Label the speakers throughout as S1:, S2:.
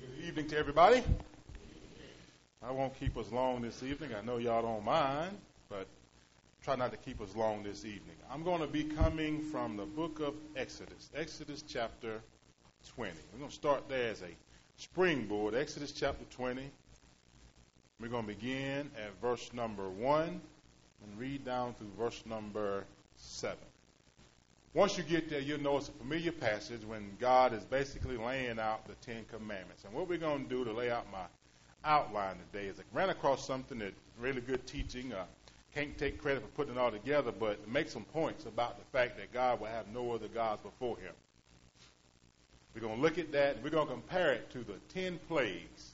S1: Good evening to everybody. I won't keep us long this evening. I know y'all don't mind, but try not to keep us long this evening. I'm going to be coming from the book of Exodus, Exodus chapter 20. We're going to start there as a springboard, Exodus chapter 20. We're going to begin at verse number 1 and read down through verse number 7. Once you get there, you'll know it's a familiar passage when God is basically laying out the Ten Commandments. And what we're going to do to lay out my outline today is I ran across something that really good teaching. Can't take credit for putting it all together, but make some points about the fact that God will have no other gods before him. We're going to look at that, and we're going to compare it to the 10 plagues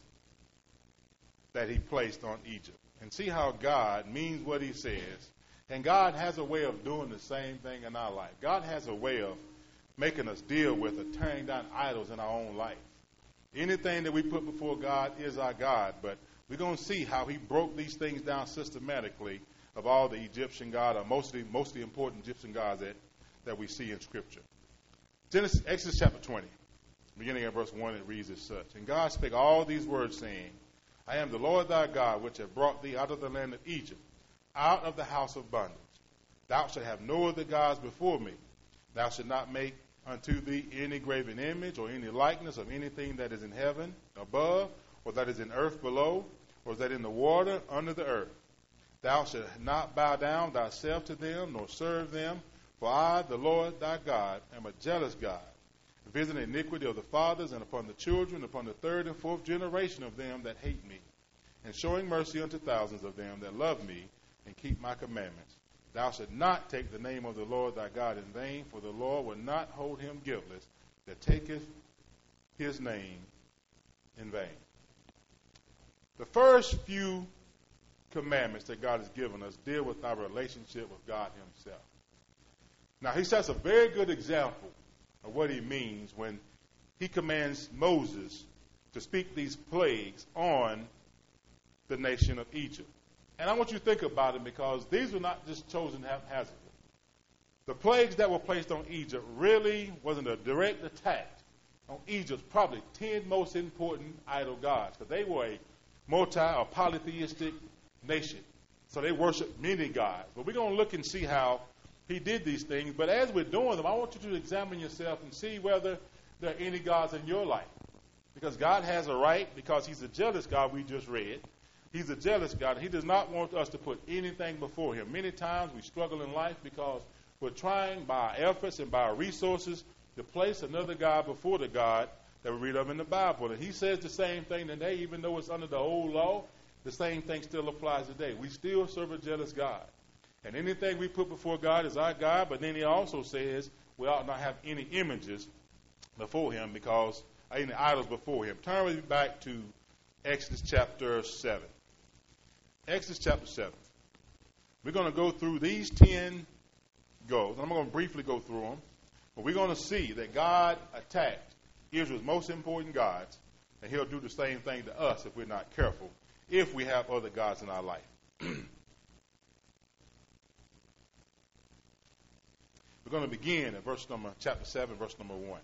S1: that he placed on Egypt and see how God means what he says. And God has a way of doing the same thing in our life. God has a way of making us deal with or tearing down idols in our own life. Anything that we put before God is our God, but we're going to see how he broke these things down systematically of all the Egyptian gods, or mostly important Egyptian gods that we see in Scripture. Exodus chapter 20, beginning at verse 1, it reads as such. And God spake all these words, saying, I am the Lord thy God, which have brought thee out of the land of Egypt, out of the house of bondage. Thou shalt have no other gods before me. Thou shalt not make unto thee any graven image or any likeness of anything that is in heaven above, or that is in earth below, or that in the water under the earth. Thou shalt not bow down thyself to them, nor serve them, for I, the Lord thy God, am a jealous God, visiting iniquity of the fathers and upon the children, upon the third and fourth generation of them that hate me, and showing mercy unto thousands of them that love me and keep my commandments. Thou shalt not take the name of the Lord thy God in vain, for the Lord will not hold him guiltless that taketh his name in vain. The first few commandments that God has given us deal with our relationship with God himself. Now, he sets a very good example of what he means when he commands Moses to speak these plagues on the nation of Egypt. And I want you to think about it, because these were not just chosen haphazardly. The plagues that were placed on Egypt really wasn't a direct attack on Egypt's probably 10 most important idol gods, because they were a or polytheistic nation. So they worshiped many gods. But we're going to look and see how he did these things. But as we're doing them, I want you to examine yourself and see whether there are any gods in your life. Because God has a right, because he's a jealous God we just read. He's a jealous God. He does not want us to put anything before him. Many times we struggle in life because we're trying by our efforts and by our resources to place another God before the God that we read of in the Bible. And he says the same thing today, even though it's under the old law, the same thing still applies today. We still serve a jealous God. And anything we put before God is our God, but then he also says we ought not have any images before him, because any idols before him. Turn with me back to Exodus chapter 7. Exodus chapter 7. We're going to go through these 10 goals. I'm going to briefly go through them. But we're going to see that God attacked Israel's most important gods, and he'll do the same thing to us if we're not careful, if we have other gods in our life. We're going to begin at chapter 7, verse number 1.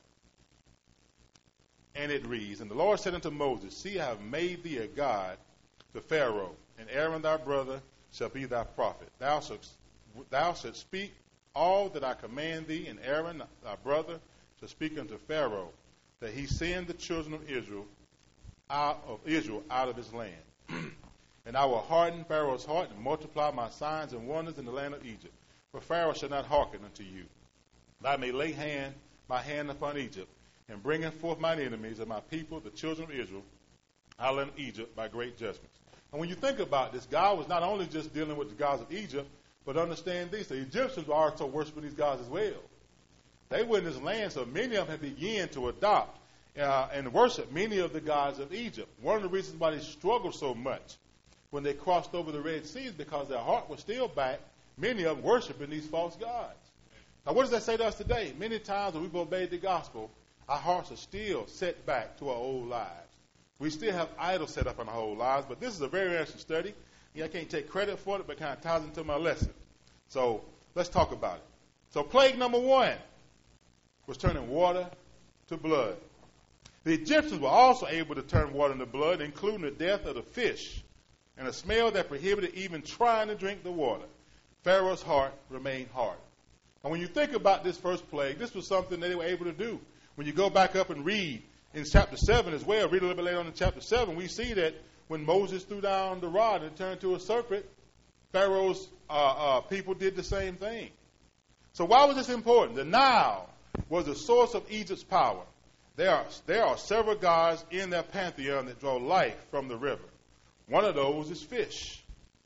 S1: And it reads, And the Lord said unto Moses, See, I have made thee a god to Pharaoh, and Aaron thy brother shall be thy prophet. Thou shalt speak all that I command thee, and Aaron thy brother shall speak unto Pharaoh, that he send the children of Israel out of his land. And I will harden Pharaoh's heart, and multiply my signs and wonders in the land of Egypt. For Pharaoh shall not hearken unto you. That I may lay my hand upon Egypt, and bring forth mine enemies and my people, the children of Israel, out of Egypt by great judgments. And when you think about this, God was not only just dealing with the gods of Egypt, but understand this, the Egyptians were also worshiping these gods as well. They were in this land, so many of them had begun to adopt and worship many of the gods of Egypt. One of the reasons why they struggled so much when they crossed over the Red Sea is because their heart was still back, many of them worshiping these false gods. Now, what does that say to us today? Many times when we've obeyed the gospel, our hearts are still set back to our old lives. We still have idols set up in our whole lives, but this is a very interesting study. I can't take credit for it, but it kind of ties into my lesson. So let's talk about it. So plague number 1 was turning water to blood. The Egyptians were also able to turn water into blood, including the death of the fish, and a smell that prohibited even trying to drink the water. Pharaoh's heart remained hard. And when you think about this first plague, this was something they were able to do. When you go back up and read in chapter 7 as well, read a little bit later on in chapter 7, we see that when Moses threw down the rod and turned to a serpent, Pharaoh's people did the same thing. So why was this important? The Nile was the source of Egypt's power. There are several gods in their pantheon that draw life from the river. One of those is fish.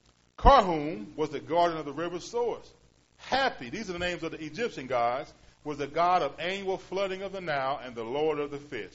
S1: Karhum was the guardian of the river's source. Hapi, these are the names of the Egyptian gods, was the god of annual flooding of the Nile and the lord of the fish.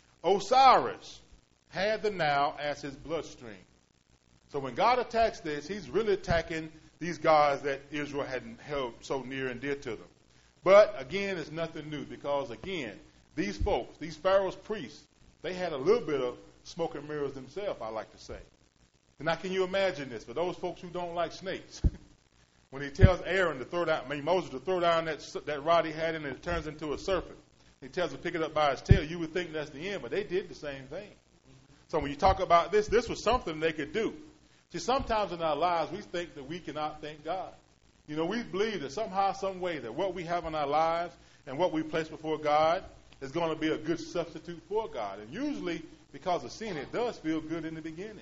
S1: Osiris had the Nile as his bloodstream. So when God attacks this, he's really attacking these gods that Israel hadn't held so near and dear to them. But again, it's nothing new because, again, these folks, these Pharaoh's priests, they had a little bit of smoke and mirrors themselves, I like to say. And now can you imagine this? For those folks who don't like snakes, when he tells Aaron to throw down, Moses to throw down that rod he had and it turns into a serpent. He tells him to pick it up by his tail. You would think that's the end, but they did the same thing. So when you talk about this was something they could do. See, sometimes in our lives we think that we cannot thank God. You know, we believe that somehow, some way, that what we have in our lives and what we place before God is going to be a good substitute for God. And usually, because of sin, it does feel good in the beginning.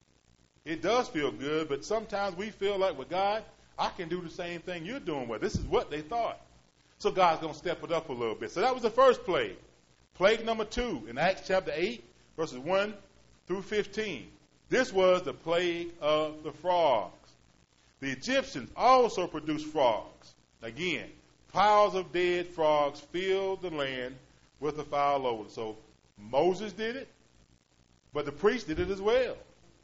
S1: It does feel good, but sometimes we feel like, well, God, I can do the same thing you're doing. Well, this is what they thought. So God's going to step it up a little bit. So that was the first plague. Plague number 2 in Acts chapter 8, verses 1 through 15. This was the plague of the frogs. The Egyptians also produced frogs. Again, piles of dead frogs filled the land with a foul odor. So Moses did it, but the priests did it as well.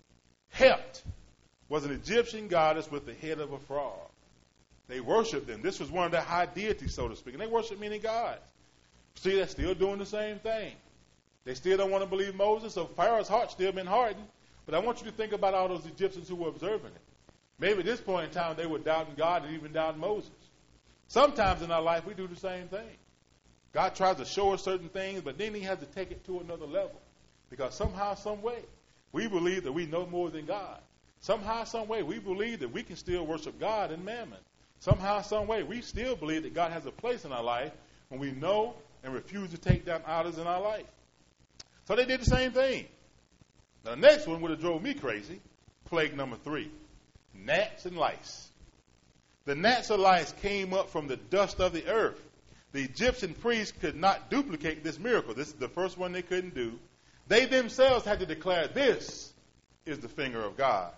S1: Hept was an Egyptian goddess with the head of a frog. They worshiped them. This was one of their high deities, so to speak. And they worshiped many gods. See, they're still doing the same thing. They still don't want to believe Moses, so Pharaoh's heart's still been hardened. But I want you to think about all those Egyptians who were observing it. Maybe at this point in time they were doubting God and even doubting Moses. Sometimes in our life we do the same thing. God tries to show us certain things, but then he has to take it to another level. Because somehow, some way, we believe that we know more than God. Somehow, some way, we believe that we can still worship God and mammon. Somehow, some way, we still believe that God has a place in our life when we know and refuse to take down idols in our life. So they did the same thing. Now, the next one would have drove me crazy. Plague number 3. Gnats and lice. The gnats and lice came up from the dust of the earth. The Egyptian priests could not duplicate this miracle. This is the first one they couldn't do. They themselves had to declare, this is the finger of God.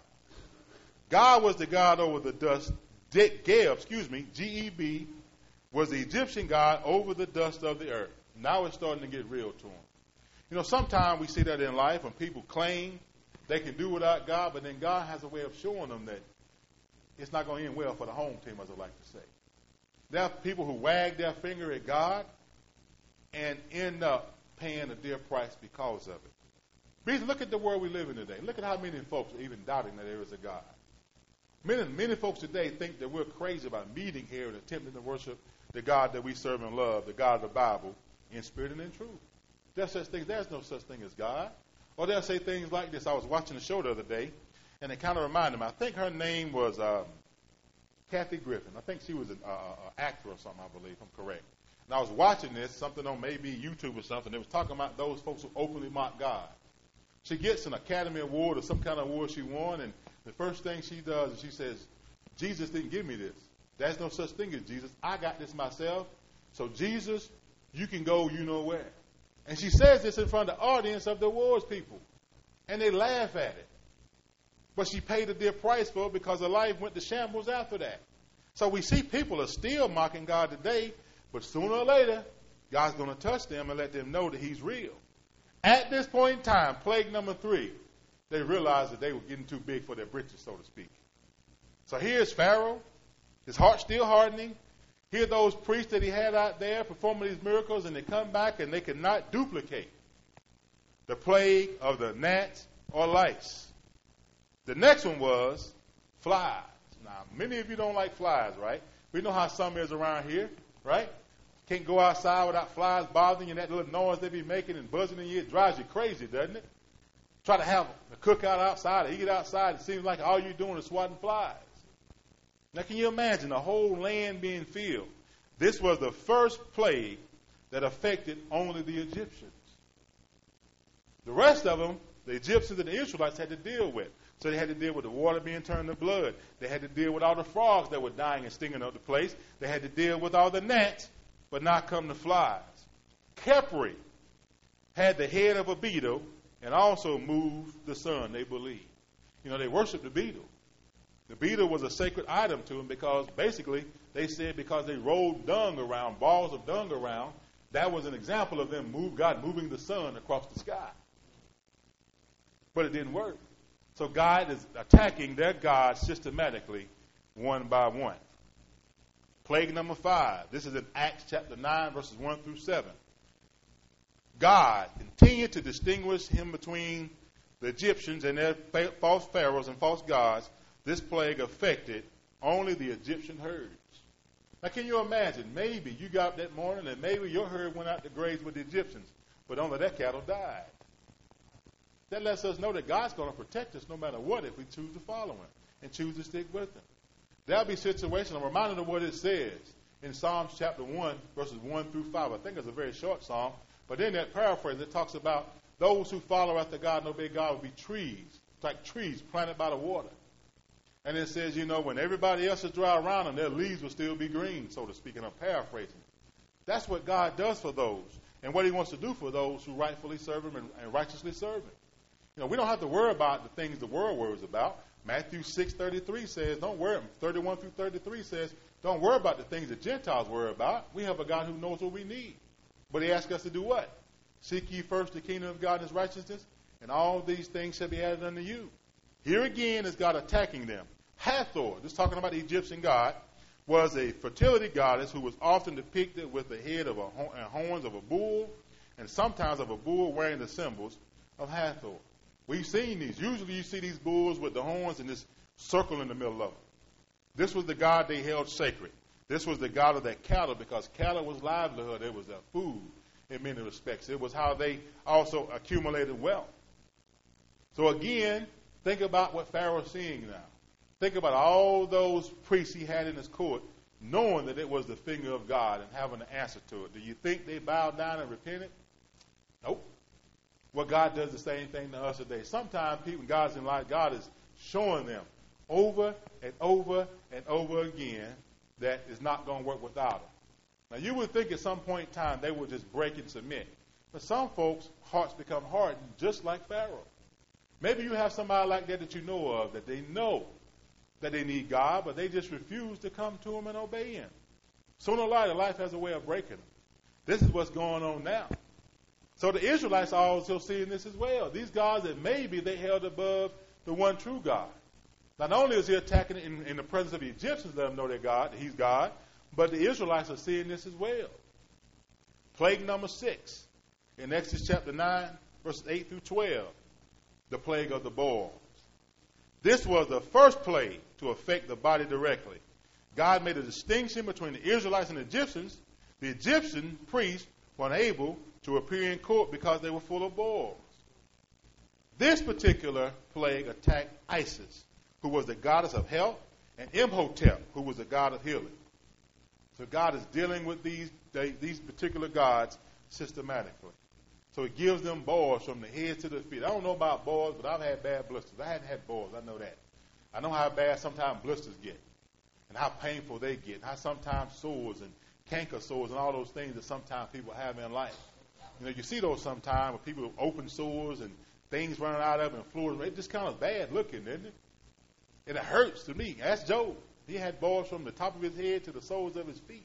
S1: God was the God over the dust. Geb, G-E-B, was the Egyptian God over the dust of the earth. Now it's starting to get real to them. You know, sometimes we see that in life when people claim they can do without God, but then God has a way of showing them that it's not going to end well for the home team, as I like to say. There are people who wag their finger at God and end up paying a dear price because of it. Because look at the world we live in today. Look at how many folks are even doubting that there is a God. Many folks today think that we're crazy about meeting here and attempting to worship the God that we serve and love, the God of the Bible, in spirit and in truth. There's no such thing as God. Or they'll say things like this. I was watching a show the other day, and it kind of reminded me. I think her name was Kathy Griffin. I think she was an actor or something, I believe, if I'm correct. And I was watching this, something on maybe YouTube or something. It was talking about those folks who openly mock God. She gets an Academy Award or some kind of award she won, and the first thing she does is she says, Jesus didn't give me this. There's no such thing as Jesus. I got this myself. So Jesus, you can go you know where. And she says this in front of the audience of the awards people. And they laugh at it. But she paid a dear price for it because her life went to shambles after that. So we see people are still mocking God today, but sooner or later, God's going to touch them and let them know that he's real. At this point in time, plague number 3, they realized that they were getting too big for their britches, so to speak. So here's Pharaoh, his heart still hardening. Here are those priests that he had out there performing these miracles, and they come back and they cannot duplicate the plague of the gnats or lice. The next one was flies. Now, many of you don't like flies, right? We know how some is around here, right? Can't go outside without flies bothering you, and that little noise they be making and buzzing in you, it drives you crazy, doesn't it? Try to have a cookout outside, or eat outside, it seems like all you're doing is swatting flies. Now, can you imagine the whole land being filled? This was the first plague that affected only the Egyptians. The rest of them, the Egyptians and the Israelites had to deal with. So they had to deal with the water being turned to blood. They had to deal with all the frogs that were dying and stinging up the place. They had to deal with all the gnats, but not come to flies. Khepri had the head of a beetle and also moved the sun, they believed. They worshiped the beetle. The beetle was a sacred item to them because basically they said because they rolled dung around, balls of dung around, that was an example of them God moving the sun across the sky. But it didn't work. So God is attacking their God systematically, one by one. Plague number 5. This is in Acts chapter 9, verses 1 through 7. God continued to distinguish him between the Egyptians and their false pharaohs and false gods. This plague affected only the Egyptian herds. Now, can you imagine? Maybe you got up that morning and maybe your herd went out to graze with the Egyptians, but only their cattle died. That lets us know that God's going to protect us no matter what if we choose to follow him and choose to stick with him. There'll be situations, I'm reminded of what it says in Psalms chapter 1, verses 1 through 5. I think it's a very short psalm, but in that paraphrase it talks about those who follow after God and obey God will be trees, like trees planted by the water. And it says, when everybody else is dry around them, their leaves will still be green, so to speak, and I'm paraphrasing. That's what God does for those and what he wants to do for those who rightfully serve him and righteously serve him. We don't have to worry about the things the world worries about. Matthew 6:33 says, don't worry. 31 through 33 says, don't worry about the things the Gentiles worry about. We have a God who knows what we need. But he asks us to do what? Seek ye first the kingdom of God and his righteousness, and all these things shall be added unto you. Here again is God attacking them. Hathor, this is talking about the Egyptian god, was a fertility goddess who was often depicted with the head of and horns of a bull, and sometimes of a bull wearing the symbols of Hathor. We've seen these. Usually you see these bulls with the horns and this circle in the middle of them. This was the god they held sacred. This was the god of their cattle because cattle was livelihood. It was their food in many respects. It was how they also accumulated wealth. So again, think about what Pharaoh's seeing now. Think about all those priests he had in his court, knowing that it was the finger of God and having an answer to it. Do you think they bowed down and repented? Nope. Well, God does the same thing to us today. Sometimes people, God's in life, God is showing them over and over and over again that it's not going to work without them. Now, you would think at some point in time they would just break and submit. But some folks' hearts become hardened just like Pharaoh. Maybe you have somebody like that you know of, that they know that they need God, but they just refuse to come to him and obey him. Sooner or later, life has a way of breaking them. This is what's going on now. So the Israelites are also seeing this as well. These gods that maybe they held above the one true God. Not only is he attacking in the presence of the Egyptians, let them know that he's God, but the Israelites are seeing this as well. Plague number 6 in Exodus chapter 9, verses 8 through 12, the plague of the boils. This was the first plague to affect the body directly. God made a distinction between the Israelites and the Egyptians. The Egyptian priests were unable to appear in court because they were full of boils. This particular plague attacked Isis, who was the goddess of health, and Imhotep, who was the god of healing. So God is dealing with these particular gods systematically. So he gives them boils from the head to the feet. I don't know about boils, but I've had bad blisters. I hadn't had boils. I know that. I know how bad sometimes blisters get and how painful they get, and how sometimes sores and canker sores and all those things that sometimes people have in life. You see those sometimes with people with open sores and things running out of them and fluids. It's just kind of bad looking, isn't it? And it hurts to me. Ask Job. He had boils from the top of his head to the soles of his feet.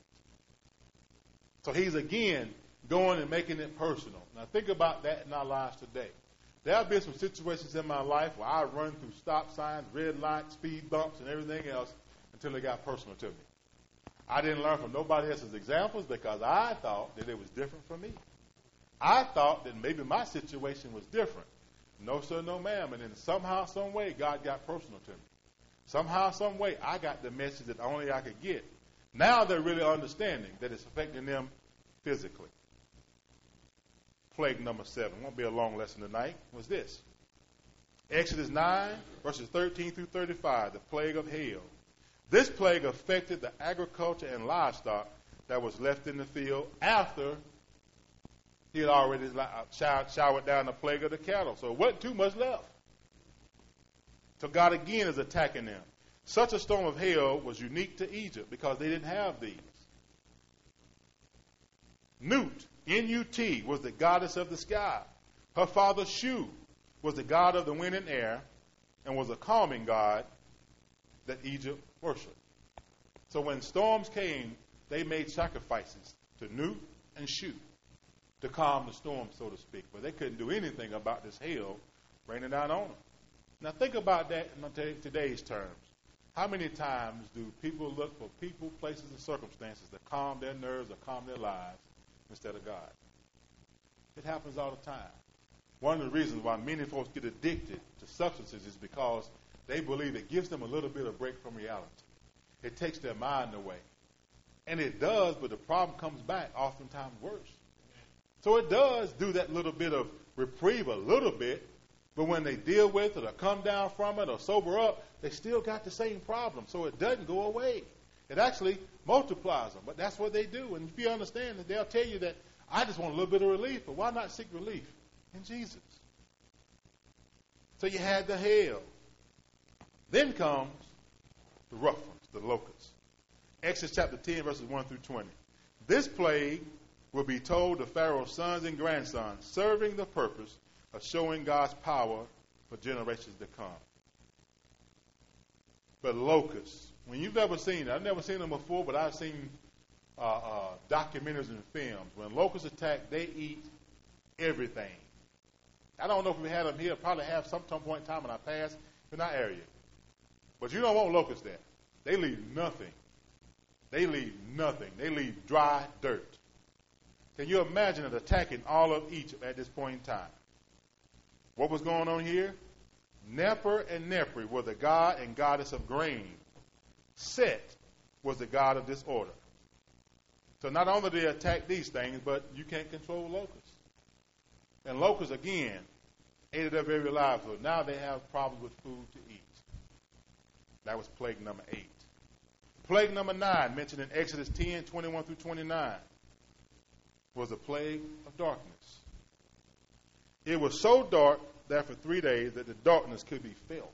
S1: So he's again going and making it personal. Now think about that in our lives today. There have been some situations in my life where I run through stop signs, red lights, speed bumps, and everything else until it got personal to me. I didn't learn from nobody else's examples because I thought that it was different from me. I thought that maybe my situation was different. No, sir, no, ma'am. And then somehow, some way, God got personal to me. Somehow, some way, I got the message that only I could get. Now they're really understanding that it's affecting them physically. Plague number 7, won't be a long lesson tonight, was this. Exodus 9, verses 13 through 35, the plague of hail. This plague affected the agriculture and livestock that was left in the field after he had already showered down the plague of the cattle. So it wasn't too much left. So God again is attacking them. Such a storm of hail was unique to Egypt because they didn't have these. Nut, N-U-T, was the goddess of the sky. Her father Shu was the god of the wind and air and was a calming god that Egypt worshipped. So when storms came, they made sacrifices to Nut and Shu to calm the storm, so to speak. But they couldn't do anything about this hail raining down on them. Now think about that in today's terms. How many times do people look for people, places, and circumstances to calm their nerves or calm their lives instead of God? It happens all the time. One of the reasons why many folks get addicted to substances is because they believe it gives them a little bit of break from reality. It takes their mind away. And it does, but the problem comes back oftentimes worse. So it does do that little bit of reprieve a little bit, but when they deal with it or come down from it or sober up, they still got the same problem. So it doesn't go away. It actually multiplies them. But that's what they do. And if you understand that, they'll tell you that I just want a little bit of relief, but why not seek relief in Jesus? So you had the hail. Then comes the rough ones, the locusts. Exodus chapter 10, verses 1 through 20. This plague will be told to Pharaoh's sons and grandsons, serving the purpose of showing God's power for generations to come. But locusts, when you've ever seen it, I've never seen them before, but I've seen documentaries and films. When locusts attack, they eat everything. I don't know if we had them here. Probably have some point in time in our past in our area. But you don't want locusts there. They leave nothing. They leave nothing. They leave dry dirt. Can you imagine it attacking all of Egypt at this point in time? What was going on here? Nefer and Nepri were the god and goddess of grain. Set was the god of disorder. So not only did they attack these things, but you can't control locusts. And locusts, again, ate their very livelihood. Now they have problems with food to eat. That was plague number 8. Plague number 9, mentioned in Exodus 10, 21 through 29, was the plague of darkness. It was so dark that for 3 days that the darkness could be felt.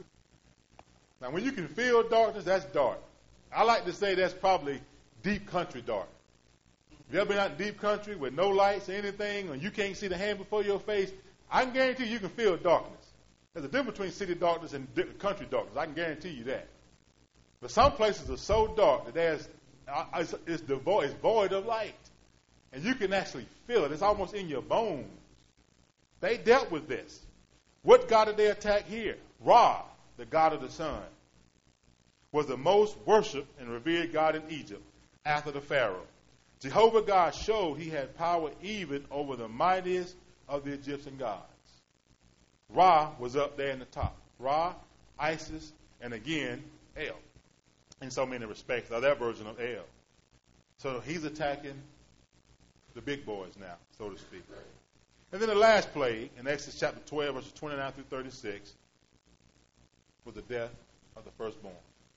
S1: Now, when you can feel darkness, that's dark. I like to say that's probably deep country dark. If you ever been out in deep country with no lights or anything, or you can't see the hand before your face, I can guarantee you can feel darkness. There's a difference between city darkness and country darkness. I can guarantee you that. But some places are so dark that it's void of light. And you can actually feel it. It's almost in your bones. They dealt with this. What god did they attack here? Ra, the god of the sun, was the most worshipped and revered god in Egypt after the Pharaoh. Jehovah God showed he had power even over the mightiest of the Egyptian gods. Ra was up there in the top. Ra, Isis, and again, El. In so many respects, or that version of El. So he's attacking the big boys now, so to speak. And then the last plague, in Exodus chapter 12, verses 29 through 36, was the death of the firstborn.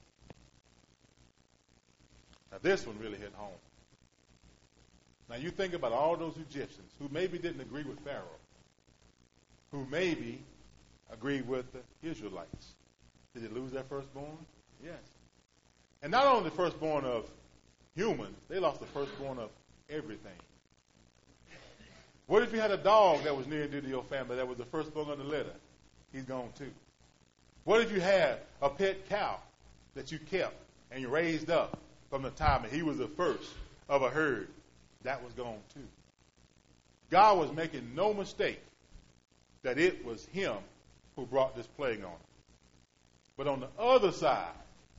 S1: Now this one really hit home. Now you think about all those Egyptians who maybe didn't agree with Pharaoh, who maybe agreed with the Israelites. Did they lose their firstborn? Yes. And not only the firstborn of humans, they lost the firstborn of everything. What if you had a dog that was near and dear to your family that was the firstborn of the litter? He's gone too. What if you had a pet cow that you kept and you raised up from the time that he was the first of a herd? That was gone too. God was making no mistake that it was him who brought this plague on. But on the other side,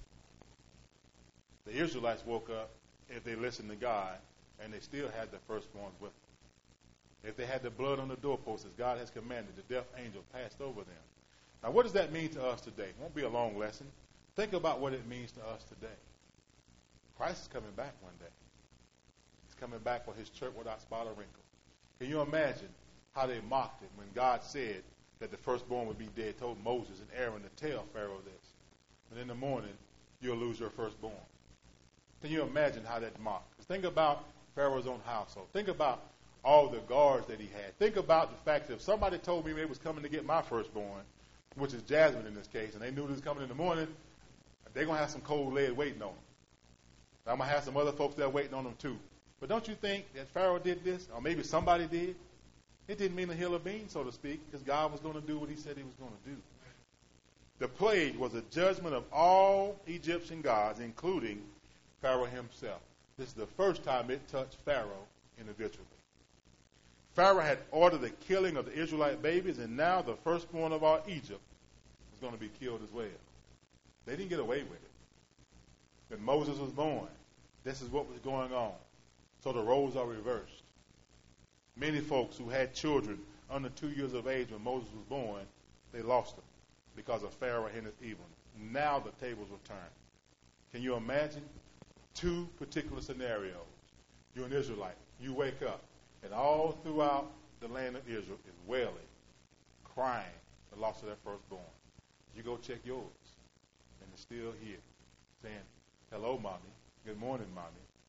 S1: the Israelites woke up if they listened to God, and they still had their firstborns with them. If they had the blood on the doorposts, as God has commanded, the death angel passed over them. Now, what does that mean to us today? It won't be a long lesson. Think about what it means to us today. Christ is coming back one day. He's coming back for his church without spot or wrinkle. Can you imagine how they mocked him when God said that the firstborn would be dead, told Moses and Aaron to tell Pharaoh this. And in the morning, you'll lose your firstborn. Can you imagine how that mocked? Because think about Pharaoh's own household. Think about all the guards that he had. Think about the fact that if somebody told me they was coming to get my firstborn, which is Jasmine in this case, and they knew this was coming in the morning, they're going to have some cold lead waiting on them. I'm going to have some other folks there waiting on them too. But don't you think that Pharaoh did this, or maybe somebody did? It didn't mean a hill of beans, so to speak, because God was going to do what he said he was going to do. The plague was a judgment of all Egyptian gods, including Pharaoh himself. This is the first time it touched Pharaoh individually. Pharaoh had ordered the killing of the Israelite babies, and now the firstborn of all Egypt was going to be killed as well. They didn't get away with it. When Moses was born, this is what was going on. So the roles are reversed. Many folks who had children under 2 years of age when Moses was born, they lost them because of Pharaoh and his evil. Now the tables will turn. Can you imagine? Two particular scenarios. You're an Israelite. You wake up, and all throughout the land of Israel is wailing, crying the loss of their firstborn. You go check yours, and it's still here, saying, hello, Mommy. Good morning, Mommy.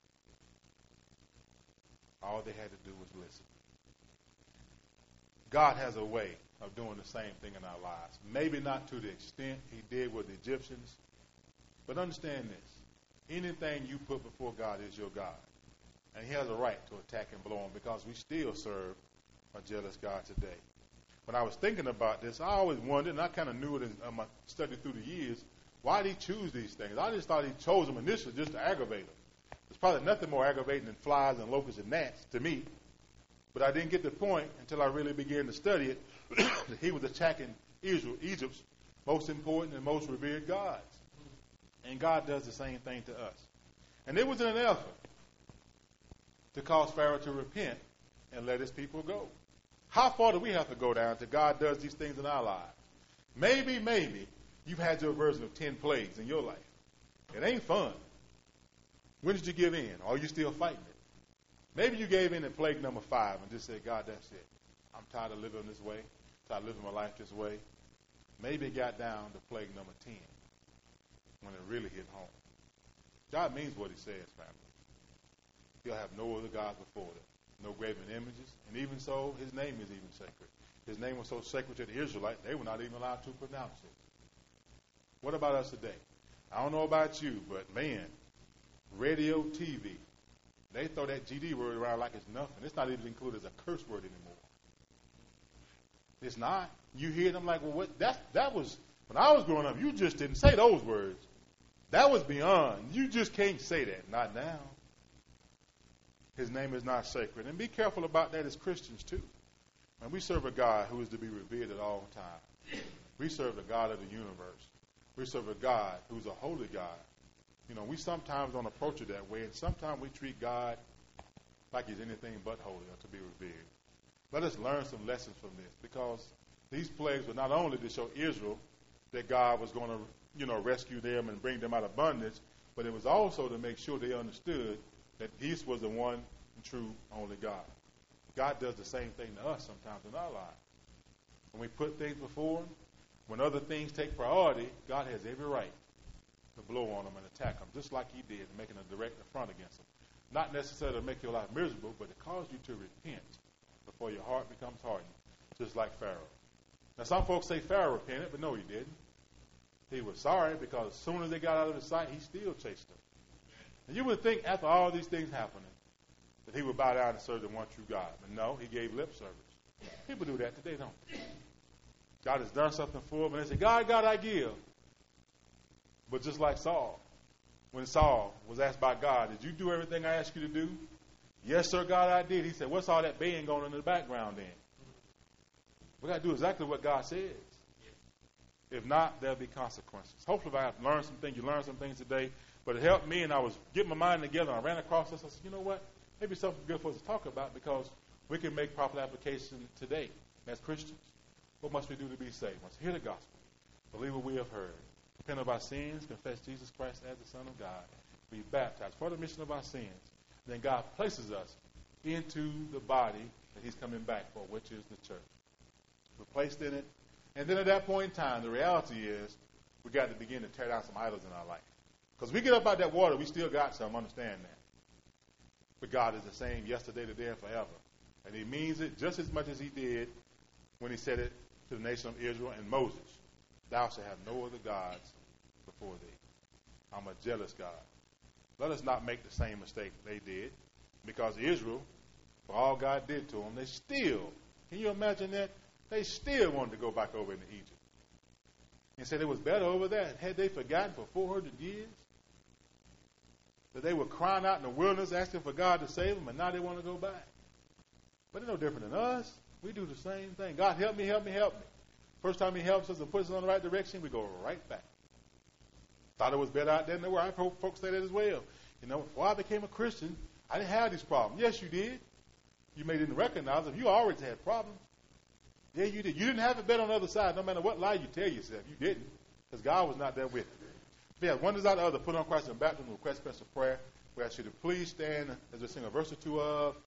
S1: All they had to do was listen. God has a way of doing the same thing in our lives. Maybe not to the extent he did with the Egyptians, but understand this. Anything you put before God is your God. And he has a right to attack and blow on because we still serve a jealous God today. When I was thinking about this, I always wondered, and I kind of knew it in my study through the years, why did he choose these things? I just thought he chose them initially just to aggravate them. There's probably nothing more aggravating than flies and locusts and gnats to me. But I didn't get the point until I really began to study it that he was attacking Israel, Egypt's most important and most revered gods. And God does the same thing to us. And it was in an effort to cause Pharaoh to repent and let his people go. How far do we have to go down till God does these things in our lives? Maybe you've had your version of 10 plagues in your life. It ain't fun. When did you give in? Or are you still fighting it? Maybe you gave in at plague number 5 and just said, God, that's it. I'm tired of living this way. Tired of living my life this way. Maybe it got down to plague number 10 when it really hit home. God means what he says, family. He'll have no other gods before them. No graven images. And even so, his name is even sacred. His name was so sacred to the Israelites, they were not even allowed to pronounce it. What about us today? I don't know about you, but man, radio, TV, they throw that GD word around like it's nothing. It's not even included as a curse word anymore. It's not. You hear them like, well, what? That was, when I was growing up, you just didn't say those words. That was beyond. You just can't say that. Not now. His name is not sacred. And be careful about that as Christians, too. And we serve a God who is to be revered at all times. We serve the God of the universe. We serve a God who's a holy God. You know, we sometimes don't approach it that way, and sometimes we treat God like he's anything but holy or to be revered. Let us learn some lessons from this, because these plagues were not only to show Israel that God was going to, rescue them and bring them out of bondage, but it was also to make sure they understood that this was the one and true only God. God does the same thing to us sometimes in our lives. When we put things before him, when other things take priority, God has every right to blow on them and attack them, just like he did, making a direct affront against them. Not necessarily to make your life miserable, but to cause you to repent before your heart becomes hardened, just like Pharaoh. Now, some folks say Pharaoh repented, but no, he didn't. He was sorry because as soon as they got out of his sight, he still chased them. And you would think after all these things happening that he would bow down and serve the one true God. But no, he gave lip service. People do that today, don't they? God has done something for them, and they say, God, I give. But just like Saul, when Saul was asked by God, did you do everything I asked you to do? Yes, sir, God, I did. He said, what's all that baying going on in the background then? We got to do exactly what God says. If not, there'll be consequences. Hopefully, I have learned some things. You learned some things today. But it helped me, and I was getting my mind together, and I ran across this. I said, you know what? Maybe something good for us to talk about, because we can make proper application today as Christians. What must we do to be saved? We must hear the gospel, believe what we have heard, repent of our sins, confess Jesus Christ as the Son of God, be baptized for the remission of our sins, then God places us into the body that he's coming back for, which is the church. We're placed in it. And then at that point in time, the reality is we got to begin to tear down some idols in our life. Because we get up out that water, we still got some, understand that. But God is the same yesterday, today, and forever. And he means it just as much as he did when he said it to the nation of Israel and Moses. Thou shalt have no other gods before thee. I'm a jealous God. Let us not make the same mistake they did. Because Israel, for all God did to them, they still, can you imagine that? They still wanted to go back over into Egypt. And said it was better over there. Had they forgotten for 400 years? That they were crying out in the wilderness asking for God to save them, and now they want to go back. But they're no different than us. We do the same thing. God, help me, help me, help me. First time he helps us and puts us on the right direction, we go right back. Thought it was better out there than they were. I've heard folks say that as well. You know, before I became a Christian, I didn't have these problems. Yes, you did. You may didn't recognize them. You always had problems. Yeah, you did. You didn't have it better on the other side. No matter what lie you tell yourself, you didn't. Because God was not there with you. But yeah, one desire the other, put on Christ in baptism, request special prayer. We ask you to please stand as we sing a verse or two of